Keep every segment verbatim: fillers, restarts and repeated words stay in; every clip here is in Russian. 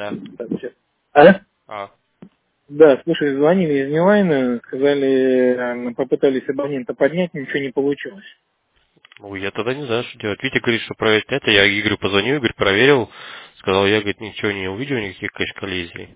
Да. Так, сейчас. А? А. Да, слушай, звонили из Билайна, сказали, э, попытались абонента поднять, ничего не получилось. Ну, я тогда не знаю, что делать. Витя говорит, что проверить это. Я Игорю позвонил, Игорь проверил. Сказал, я, говорит, ничего не увидел, никаких, конечно, коллизий.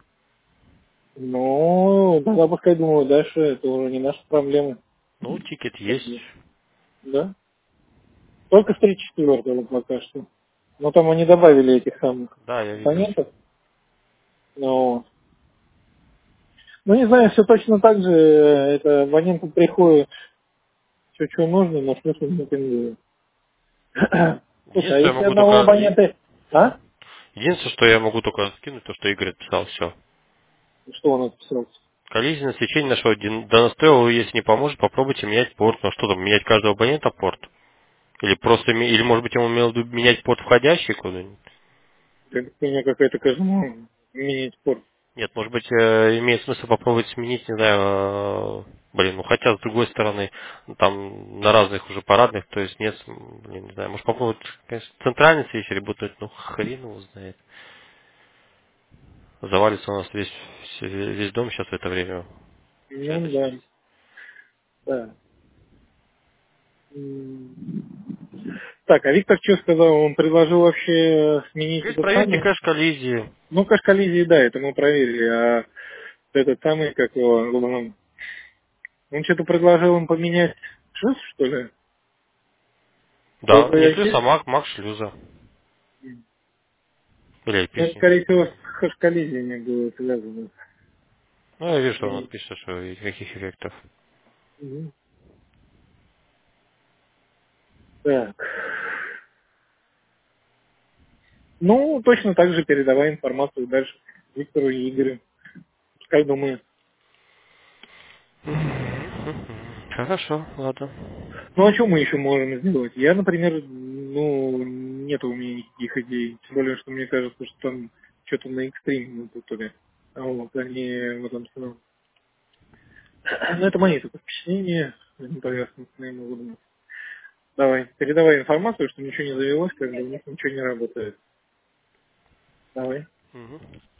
Ну, тогда пускай думаю дальше, это уже не наша проблема. Ну, тикет есть. Да? Только с тридцать четвёртого пока что. Но там они добавили этих самых Да, я видел все. компонентов. Но, ну, не знаю, все точно так же. э, Это абоненту приходит все, что нужно, но смысл не пингует. Слушай, а Единственное, я если могу одного только... е- абонента... А? Единственное, что я могу только скинуть, то, что Игорь отписал, все. Что он отписал? Коллизия на свечение нашего Доностелла, если не поможет, попробуйте менять порт. Ну что там, менять каждого абонента порт? Или просто, ме- или может быть ему имел в виду менять порт входящий куда-нибудь? Это меня какая-то каждому менять спорт. Нет, может быть, э, имеет смысл попробовать сменить, не знаю, э, блин, ну хотя с другой стороны, ну, там на разных уже парадных, то есть нет, м, блин, не знаю, может попробовать, конечно, центральный свечи работать, ну хрен его знает. Завалится у нас весь, все- весь дом сейчас в это время. Начинает Ну да, очередь. да. М. Так, а Виктор что сказал? Он предложил вообще сменить Говорит, этот проверьте самый? кэш коллизии. Ну, кэш коллизии, да, это мы проверили. А этот самый, как его, он, он что-то предложил им поменять шлюз, что ли? Да, не шлюз, а ПВС? маг, маг шлюза. Или Это, айпишник. скорее всего, с кэш коллизиями было связано. Ну, я вижу, что он И- пишет, что никаких эффектов. Мгм. Так. Ну, точно так же передавай информацию дальше Виктору и Игорю. Пускай думают. Мгм. Хорошо, ладно. Ну, а что мы еще можем сделать? Я, например, ну, нет у меня никаких идей. Тем более, что мне кажется, что там что-то на экстриме напутали. А вот, они в этом самом. Ну, это мои только впечатления. Они поверхностные могут быть. Давай, передавай информацию, что ничего не завелось, как бы у них ничего не работает. Давай. Мгм.